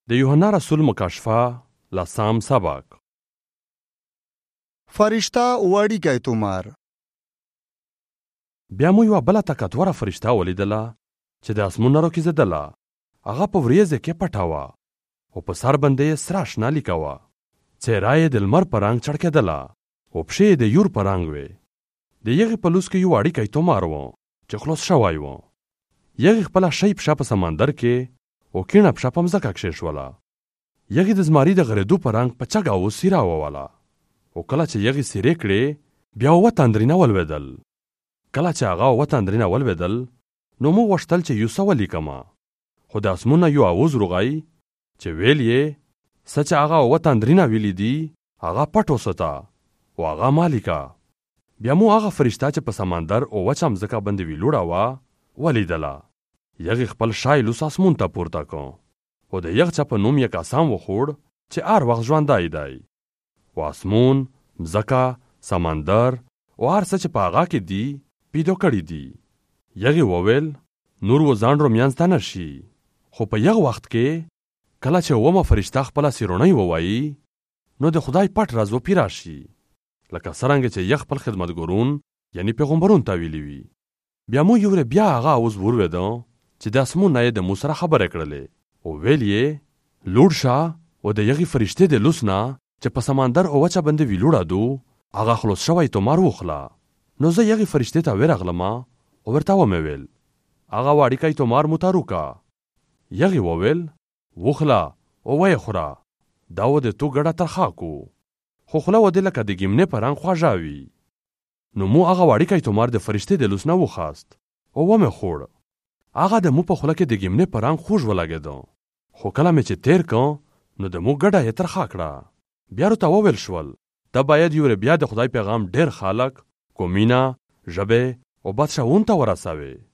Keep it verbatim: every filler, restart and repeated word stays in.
د یوحنا رسول مکاشفه لسم سبق. فرشته وړیکی تومار. بیا مو یوه بله طاقتوره فرشته ولیدله چې د اسمون نه راکېزېدله. هغه په وریځو کې پټه وه او په سر باندې یې سره اشنا لیکه وه. څېره یې د لمر په رنګ چړکېدله او پښې یې د یور په رنګ وې. د یغې په لوس کې یو اړیکی تومار و چې خلاص شوی و. یغې خپله شی پښه په سمندر کې او کیڼه پښه په مځکه کښېښوله. یغې د زمري د غرېدو په رنګ په چګه او څیره ووله او کله چې یغې څیرې کړې بیا اووه تندرینه ولوېدل. کله چې هغه اووه تندرینه ولوېدل نو موږ غوښتل چې یو څه ولیکمه، خو د اسمون نه یو اواز روغی چې ویل یې څه چې هغه اووه تندرینه ویلي دي هغه پټ وساته او هغه ما لیکه. بیا مو هغه فرشته چې په سمندر او وچه مځکه باندې ویلوړه وه ولیدله. یغې خپل شای لوس اسمون ته پورته کړ او د یغ چا په نوم یې قسم وخوړ چې هر وخت ژوندی دی. او اسمون، مځکه، سمندر او هر څه چې په هغه کې دي پیدا کړي دي. یغې وویل نور و ځانډرو منځ ته نه شي. خو په یغ وخت کې کله چې اوومه فرشته خپله سیرونۍ ووایي نو د خدای پټ راز وپیره شي، لکه څرنګه چې یغ خپل خدمتګارون یعنی پیغمبرون ته ویلي وي. بیا مو یو بیا هغه اوز ورولېده چې د اسمون نه یې د مو سره خبرې کړلې او ویل یې لوړ شه او د یغې فرشتې د لوس نه چې په سمندر او وچه باندې ویلوړه دو هغه خلاص شوی تومار وخله. نو زه یغې فرشتې ته ورغلمه او ورته ومې ویل هغه واړیکی تومار مو تارو که. یغې وویل وخله او ویې خوره، دا و د تو ګډه ترخه کو، خو خوله و دې لکه د ګیمنې په رنګ خوږه وي. نو مو هغه واړیکی تومار د فرشتې د لوس نه وخاست او ومې خوړ. هغه د مو په خوله کې د ګیمنې په رنګ خوږ ولګېده، خو کله مې چې تیر کړ نو د مو ګډه یې ترخه کړه. بیا ورته وویل شول ته باید یو بیا د خدای پیغام ډېر خلک، قومونه، ژبې او بادشاهونو ته ورسوې.